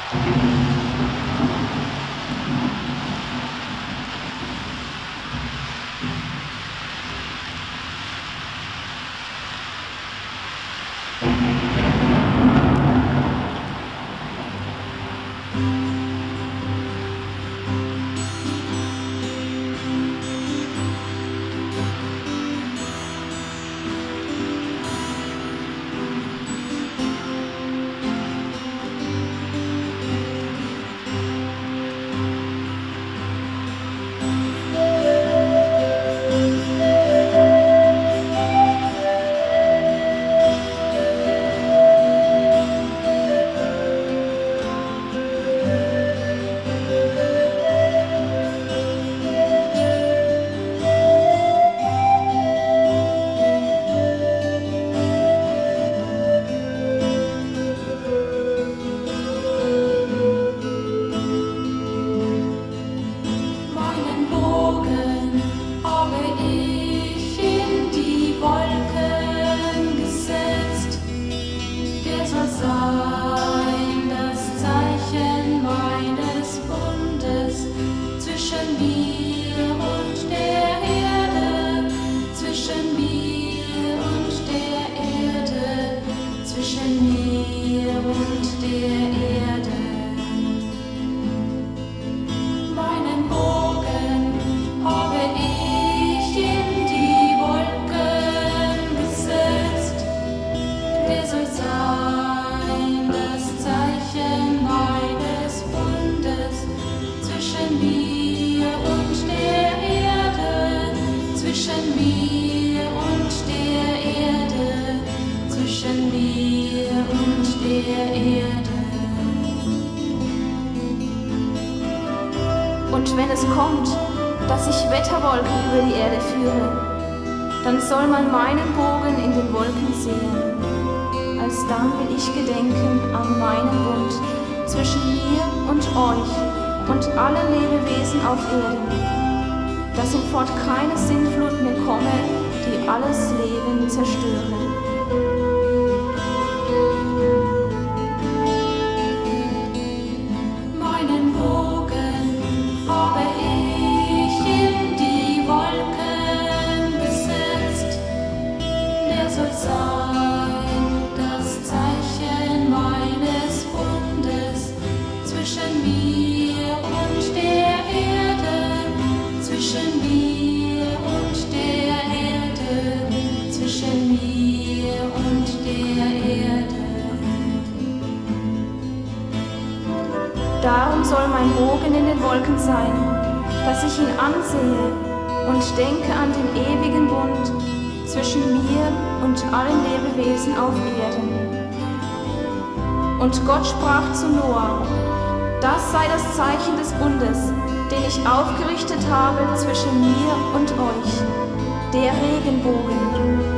Und wenn es kommt, dass ich Wetterwolken über die Erde führe, dann soll man meinen Bogen in den Wolken sehen. Alsdann will ich gedenken an meinen Bund zwischen mir und euch und allen Lebewesen auf Erden, dass hinfort keine Sintflut mehr komme, die alles Leben zerstöre. Darum soll mein Bogen in den Wolken sein, dass ich ihn ansehe und denke an den ewigen Bund zwischen mir und allen Lebewesen auf Erden. Und Gott sprach zu Noah: Das sei das Zeichen des Bundes, den ich aufgerichtet habe zwischen mir und euch, der Regenbogen.